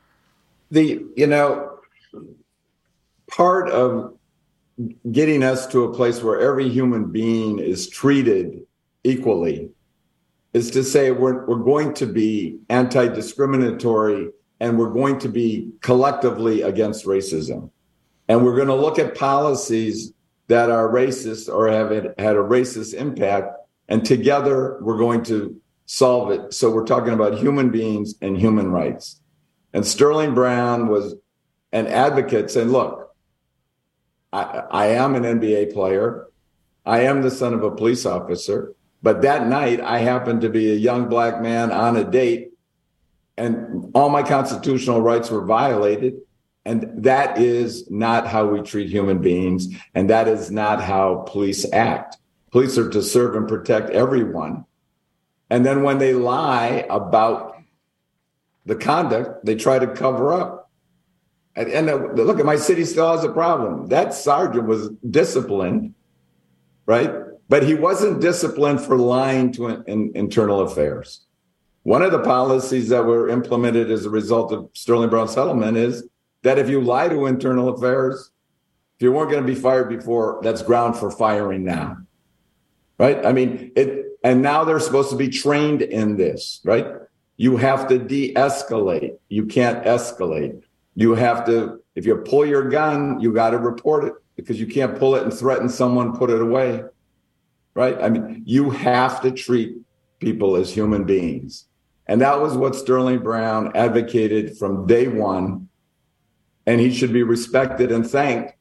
Part of getting us to a place where every human being is treated equally is to say we're going to be anti-discriminatory and we're going to be collectively against racism. And we're going to look at policies that are racist or have had a racist impact, and together we're going to solve it. So we're talking about human beings and human rights. And Sterling Brown was an advocate saying, look, I am an NBA player. I am the son of a police officer. But that night, I happened to be a young black man on a date, and all my constitutional rights were violated. And that is not how we treat human beings. And that is not how police act. Police are to serve and protect everyone. And then when they lie about the conduct, they try to cover up. And look, my city still has a problem. That sergeant was disciplined, right? But he wasn't disciplined for lying to internal affairs. One of the policies that were implemented as a result of Sterling Brown settlement is that if you lie to internal affairs, if you weren't going to be fired before, that's ground for firing now, right? I mean, and now they're supposed to be trained in this, right? You have to de-escalate. You can't escalate. You have to, if you pull your gun, you got to report it, because you can't pull it and threaten someone, put it away, right? I mean, you have to treat people as human beings. And that was what Sterling Brown advocated from day one. And he should be respected and thanked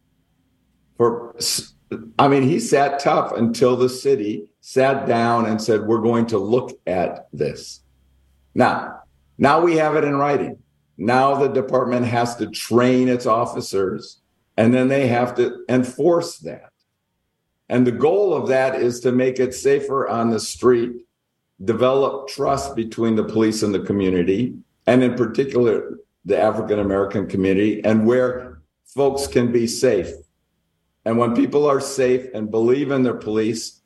for, I mean, he sat tough until the city sat down and said, we're going to look at this. Now we have it in writing. Now the department has to train its officers, and then they have to enforce that. And the goal of that is to make it safer on the street, develop trust between the police and the community, and in particular, the African-American community, and where folks can be safe. And when people are safe and believe in their police,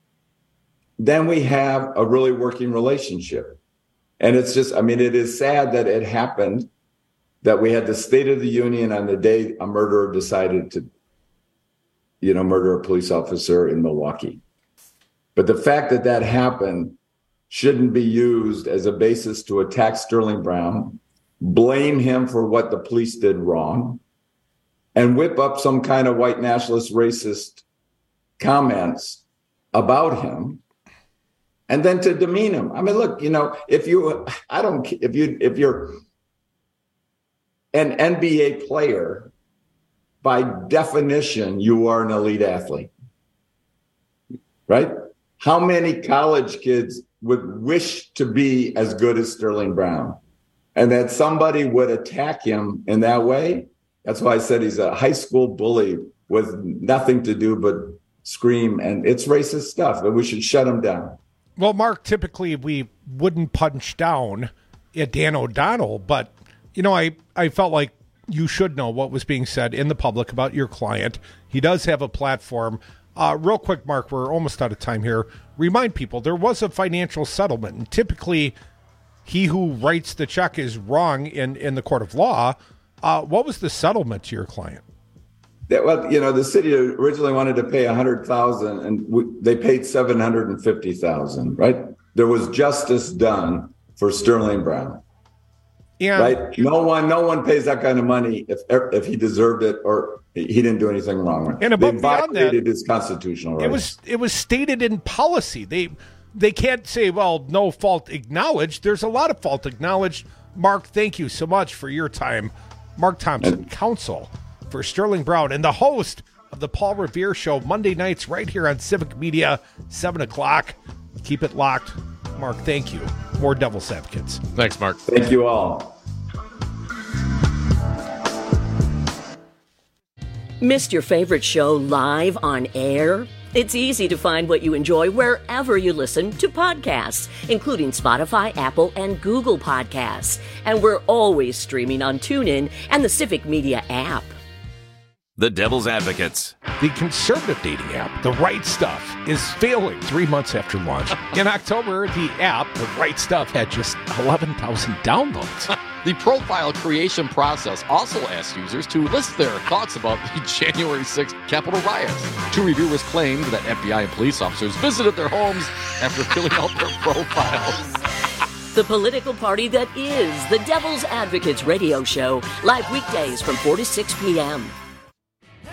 then we have a really working relationship. And it's just, I mean, it is sad that it happened, that we had the State of the Union on the day a murderer decided to, murder a police officer in Milwaukee. But the fact that that happened shouldn't be used as a basis to attack Sterling Brown, blame him for what the police did wrong, and whip up some kind of white nationalist racist comments about him, and then to demean him. I mean, look, if you're an NBA player, by definition, you are an elite athlete, right? How many college kids would wish to be as good as Sterling Brown? And that somebody would attack him in that way. That's why I said he's a high school bully with nothing to do but scream. And it's racist stuff, and we should shut him down. Well, Mark, typically we wouldn't punch down at Dan O'Donnell, but, I felt like you should know what was being said in the public about your client. He does have a platform. Real quick, Mark, we're almost out of time here. Remind people, there was a financial settlement, and typically he who writes the check is wrong in the court of law. What was the settlement to your client? Well, the city originally wanted to pay $100,000, and they paid $750,000. Right? There was justice done for Sterling Brown. Yeah. Right. No one pays that kind of money if he deserved it or he didn't do anything wrong. And above they beyond violated that, his constitutional rights. It was stated in policy. They can't say, well, no fault acknowledged. There's a lot of fault acknowledged. Mark, thank you so much for your time. Mark Thompson, counsel for Sterling Brown, and the host of the Paul Revere Show, Monday nights right here on Civic Media, 7 o'clock. Keep it locked. Mark, thank you. More Devil's Advocates. Thanks, Mark. Thank you all. Missed your favorite show live on air? It's easy to find what you enjoy wherever you listen to podcasts, including Spotify, Apple, and Google Podcasts. And we're always streaming on TuneIn and the Civic Media app. The Devil's Advocates. The conservative dating app, The Right Stuff, is failing 3 months after launch. In October, the app, The Right Stuff, had just 11,000 downloads. The profile creation process also asks users to list their thoughts about the January 6th Capitol riots. 2 reviewers claimed that FBI and police officers visited their homes after filling out their profiles. The political party that is the Devil's Advocates radio show, live weekdays from 4 to 6 p.m.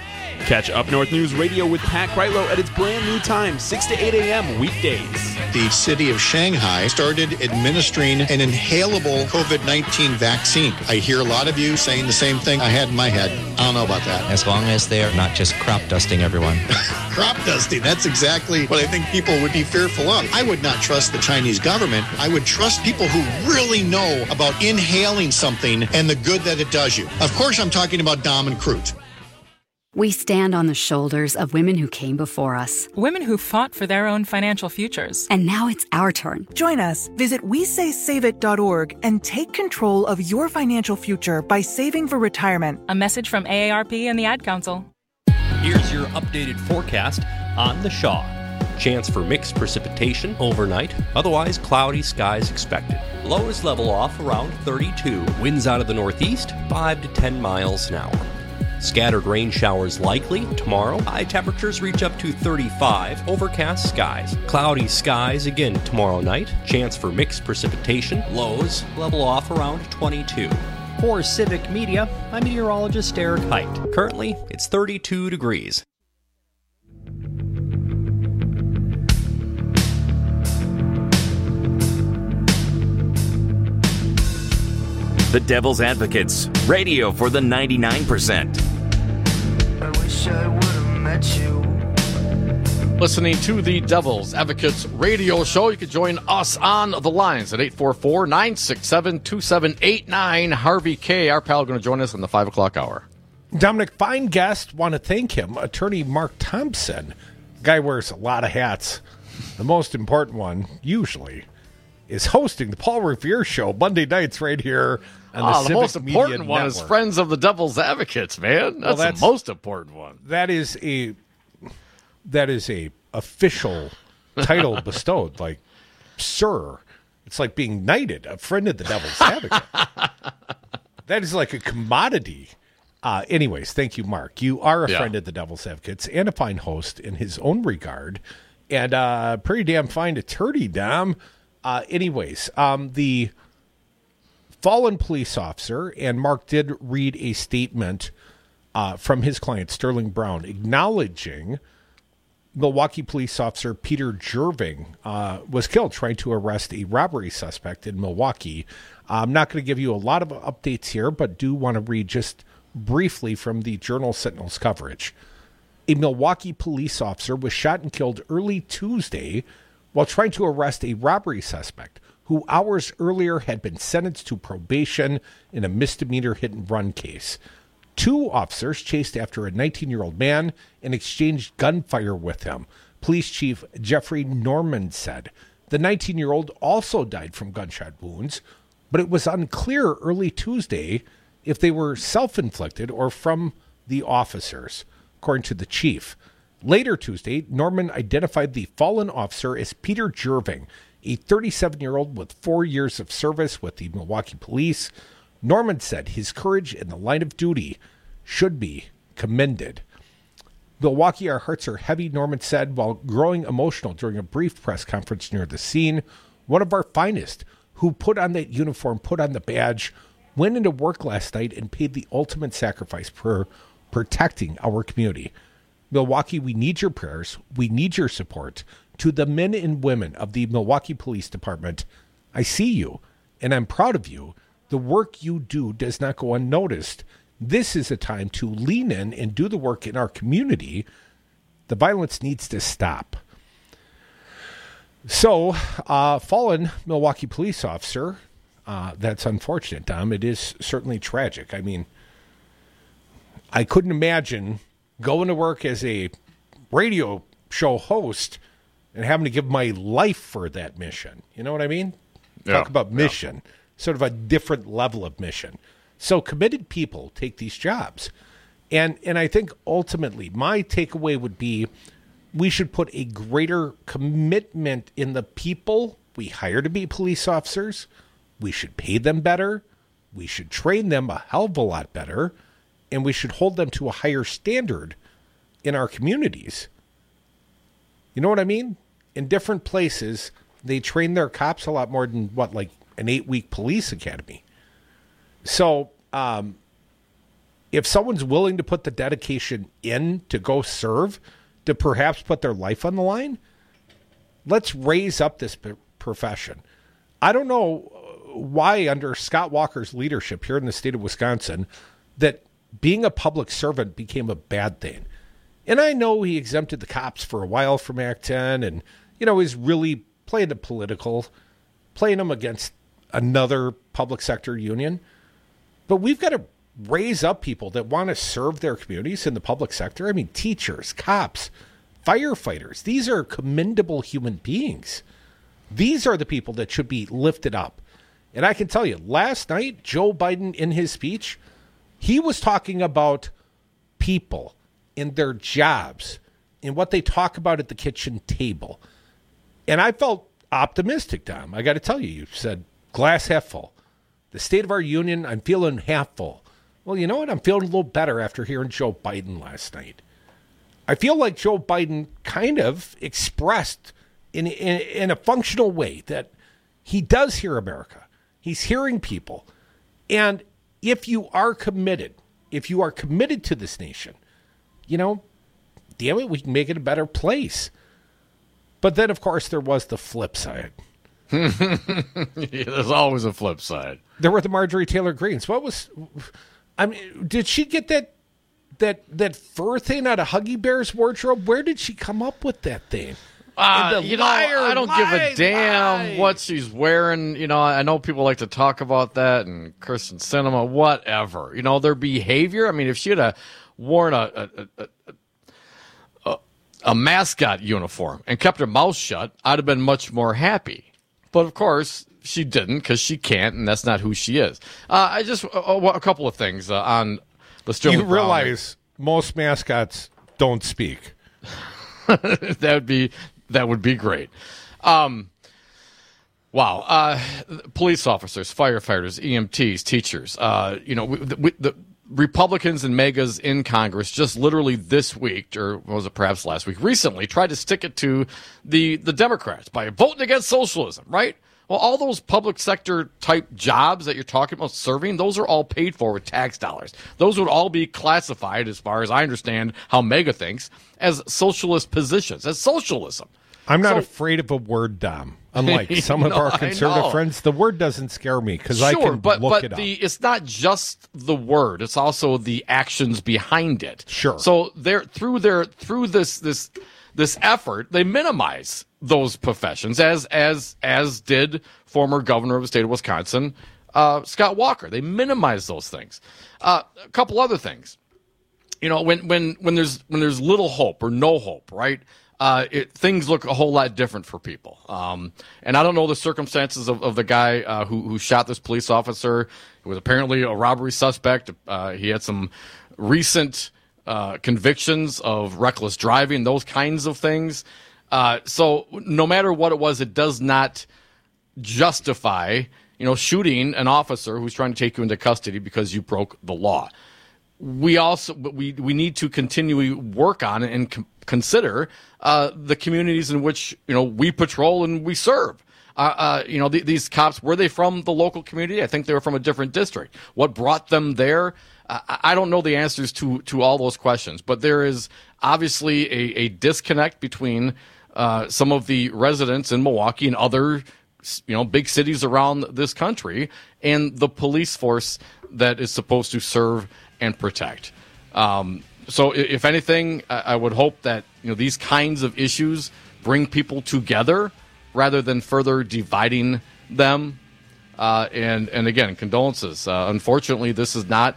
Catch Up North News Radio with Pat Kreitlow at its brand new time, 6 to 8 a.m. weekdays. The city of Shanghai started administering an inhalable COVID-19 vaccine. I hear a lot of you saying the same thing I had in my head. I don't know about that. As long as they're not just crop dusting everyone. Crop dusting, that's exactly what I think people would be fearful of. I would not trust the Chinese government. I would trust people who really know about inhaling something and the good that it does you. Of course, I'm talking about Dom and Crute. We stand on the shoulders of women who came before us. Women who fought for their own financial futures. And now it's our turn. Join us. Visit WeSaySaveIt.org and take control of your financial future by saving for retirement. A message from AARP and the Ad Council. Here's your updated forecast on the Shaw. Chance for mixed precipitation overnight, otherwise cloudy skies expected. Lows level off around 32. Winds out of the northeast, 5 to 10 miles an hour. Scattered rain showers likely tomorrow. High temperatures reach up to 35. Overcast skies. Cloudy skies again tomorrow night. Chance for mixed precipitation. Lows level off around 22. For Civic Media, I'm meteorologist Eric Height. Currently, it's 32 degrees. The Devil's Advocates, radio for the 99%. I wish I would have met you. Listening to the Devil's Advocates radio show. You can join us on the lines at 844-967-2789. Harvey K., our pal, going to join us in the 5 o'clock hour. Dominic, fine guest. Want to thank him. Attorney Mark Thompson. Guy wears a lot of hats. The most important one, usually, is hosting the Paul Revere Show Monday nights right here on the Civic most Media important one Network. is Friends of the Devil's Advocates, man. That's the most important one. That is a official title bestowed, like sir. It's like being knighted, a friend of the Devil's Advocate. That is like a commodity. Anyways, thank you, Mark. You are a friend of the Devil's Advocates and a fine host in his own regard, and pretty damn fine attorney, Dom. The fallen police officer, and Mark did read a statement from his client, Sterling Brown, acknowledging Milwaukee police officer Peter Jerving was killed trying to arrest a robbery suspect in Milwaukee. I'm not going to give you a lot of updates here, but do want to read just briefly from the Journal-Sentinel's coverage. A Milwaukee police officer was shot and killed early Tuesday while trying to arrest a robbery suspect who hours earlier had been sentenced to probation in a misdemeanor hit-and-run case. 2 officers chased after a 19-year-old man and exchanged gunfire with him, Police Chief Jeffrey Norman said. The 19-year-old also died from gunshot wounds, but it was unclear early Tuesday if they were self-inflicted or from the officers, according to the chief. Later Tuesday, Norman identified the fallen officer as Peter Jerving, a 37-year-old with 4 years of service with the Milwaukee Police. Norman said his courage in the line of duty should be commended. Milwaukee, our hearts are heavy, Norman said, while growing emotional during a brief press conference near the scene. One of our finest, who put on that uniform, put on the badge, went into work last night and paid the ultimate sacrifice for protecting our community. Milwaukee, we need your prayers. We need your support. To the men and women of the Milwaukee Police Department, I see you, and I'm proud of you. The work you do does not go unnoticed. This is a time to lean in and do the work in our community. The violence needs to stop. So, fallen Milwaukee police officer, that's unfortunate, Dom. It is certainly tragic. I mean, I couldn't imagine going to work as a radio show host and having to give my life for that mission. You know what I mean? Talk about mission. Sort of a different level of mission. So committed people take these jobs. And I think ultimately my takeaway would be we should put a greater commitment in the people we hire to be police officers. We should pay them better. We should train them a hell of a lot better. And we should hold them to a higher standard in our communities. You know what I mean? In different places, they train their cops a lot more than, like an 8-week police academy. So if someone's willing to put the dedication in to go serve, to perhaps put their life on the line, let's raise up this profession. I don't know why under Scott Walker's leadership here in the state of Wisconsin that being a public servant became a bad thing. And I know he exempted the cops for a while from Act 10 and, is really playing the political, playing them against another public sector union. But we've got to raise up people that want to serve their communities in the public sector. I mean, teachers, cops, firefighters. These are commendable human beings. These are the people that should be lifted up. And I can tell you, last night, Joe Biden in his speech, he was talking about people and their jobs and what they talk about at the kitchen table. And I felt optimistic, Tom. I got to tell you, you said glass half full. The state of our union, I'm feeling half full. Well, you know what? I'm feeling a little better after hearing Joe Biden last night. I feel like Joe Biden kind of expressed in a functional way that he does hear America. He's hearing people. And if you are committed to this nation, damn it, we can make it a better place. But then, of course, there was the flip side. There's always a flip side. There were the Marjorie Taylor Greens. Did she get that fur thing out of Huggy Bear's wardrobe? Where did she come up with that thing? I don't give a damn what she's wearing. I know people like to talk about that and Kirsten Sinema, whatever. Their behavior. I mean, if she had worn a mascot uniform and kept her mouth shut, I'd have been much more happy. But of course, she didn't because she can't, and that's not who she is. A couple of things on the Sterling Brown. You realize most mascots don't speak. That would be great. Wow. Police officers, firefighters, EMTs, teachers. The Republicans and MAGAs in Congress just literally this week, or was it perhaps last week, recently tried to stick it to the Democrats by voting against socialism, right? Well, all those public sector type jobs that you're talking about serving, those are all paid for with tax dollars. Those would all be classified, as far as I understand how MAGA thinks, as socialist positions, as socialism. I'm not afraid of a word, Dom. Unlike some of our conservative friends, the word doesn't scare me because I can look it up. It's not just the word; it's also the actions behind it. Sure. So through this effort, they minimize those professions, as did former governor of the state of Wisconsin, Scott Walker. They minimize those things. A couple other things. When there's little hope or no hope, right? Things look a whole lot different for people. And I don't know the circumstances of the guy who shot this police officer. He was apparently a robbery suspect. He had some recent convictions of reckless driving, those kinds of things. So no matter what it was, it does not justify, shooting an officer who's trying to take you into custody because you broke the law. We need to continually work on and consider the communities in which we patrol and we serve. These cops, were they from the local community? I think they were from a different district. What brought them there? I don't know the answers to all those questions, but there is obviously a disconnect between some of the residents in Milwaukee and other big cities around this country and the police force that is supposed to serve and protect. So if anything, I would hope that these kinds of issues bring people together rather than further dividing them. And again, condolences. Unfortunately, this is not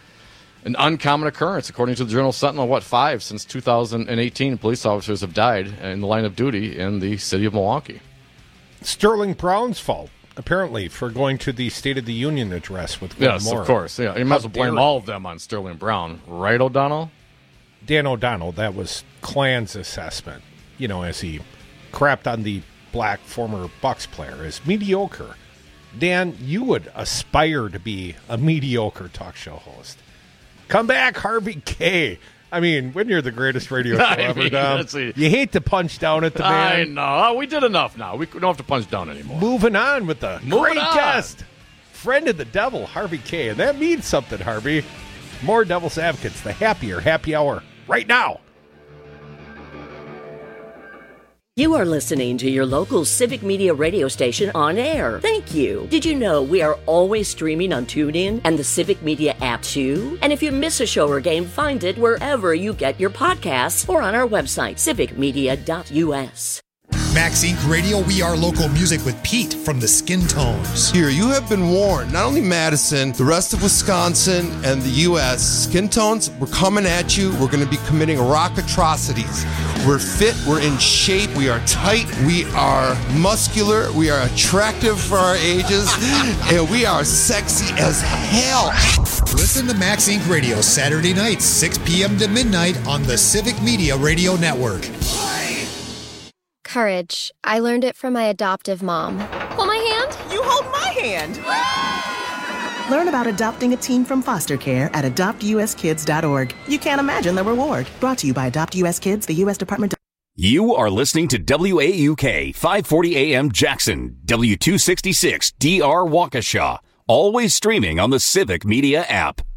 an uncommon occurrence. According to the Journal Sentinel, 5 since 2018 police officers have died in the line of duty in the city of Milwaukee. Sterling Brown's fault, apparently, for going to the State of the Union address with Glenn Moore. Yes, of course. Yeah, you might as well blame all of them on Sterling Brown. Right, O'Donnell? Dan O'Donnell, that was Klan's assessment, as he crapped on the black former Bucks player as mediocre. Dan, you would aspire to be a mediocre talk show host. Come back, Harvey K. I mean, when you're the greatest radio show ever, Dom, you hate to punch down at the man. I know. We did enough now. We don't have to punch down anymore. Moving on with the great guest, friend of the devil, Harvey K. And that means something, Harvey. More Devil's Advocates, the happier happy hour, right now. You are listening to your local Civic Media radio station on air. Thank you. Did you know we are always streaming on TuneIn and the Civic Media app too? And if you miss a show or game, find it wherever you get your podcasts or on our website, civicmedia.us. Max Inc. Radio, we are local music with Pete from the Skin Tones. Here, you have been warned. Not only Madison, the rest of Wisconsin and the U.S. Skin Tones, we're coming at you. We're going to be committing rock atrocities. We're fit. We're in shape. We are tight. We are muscular. We are attractive for our ages. And we are sexy as hell. Listen to Max Inc. Radio Saturday nights, 6 p.m. to midnight on the Civic Media Radio Network. Courage. I learned it from my adoptive mom. Hold my hand. You hold my hand. Learn about adopting a teen from foster care at adoptuskids.org. You can't imagine the reward. Brought to you by Adopt US Kids, the U.S. Department of... You are listening to WAUK 540 AM Jackson, W266 DR Waukesha. Always streaming on the Civic Media app.